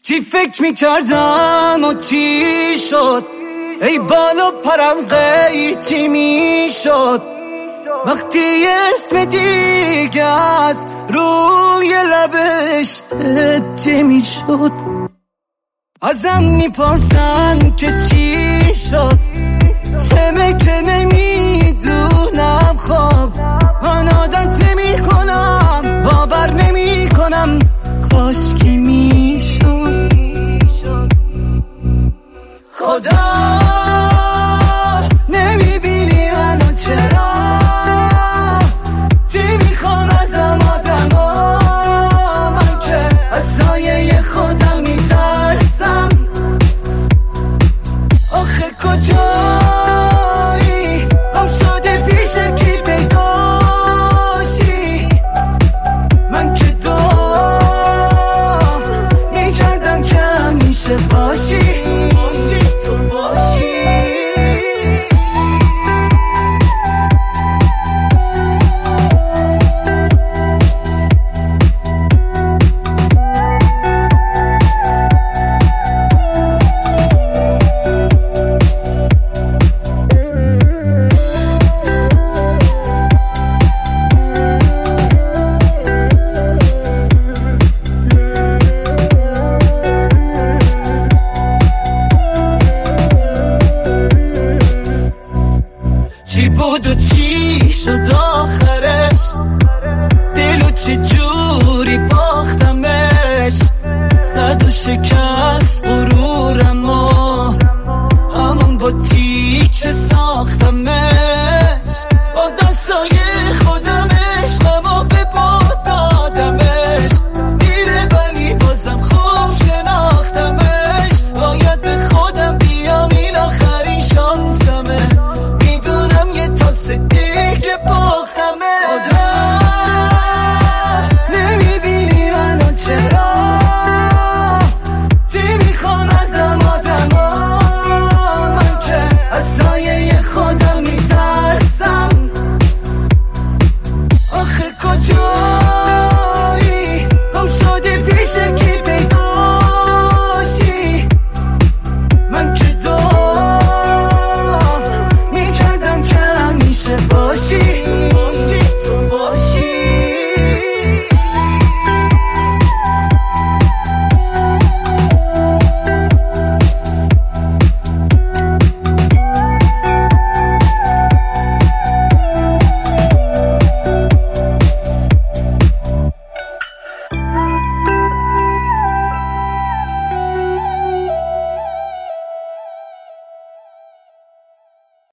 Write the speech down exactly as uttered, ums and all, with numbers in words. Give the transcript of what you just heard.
چی فکر میکردم و چی شد، ای بالا پرم قیچی میشد وقتی اسم دیگه از روی لبش هجه میشد. ازم میپرسن که چی شد، چمه که نمیدونم. خب من عادت نمی کنم، باور نمی کنم، کاش کی میشد. خدا نمیبینی منو چرا، چی میخوام ازم آدما، من که از سایه خودم میترسم. آخه کجایی هم شده پیش کی پیداشی، من که دعا میکردم که همیشه باشی. چی بود و چی شد آخرش، دلو چه جوری باختمش، زد و شکن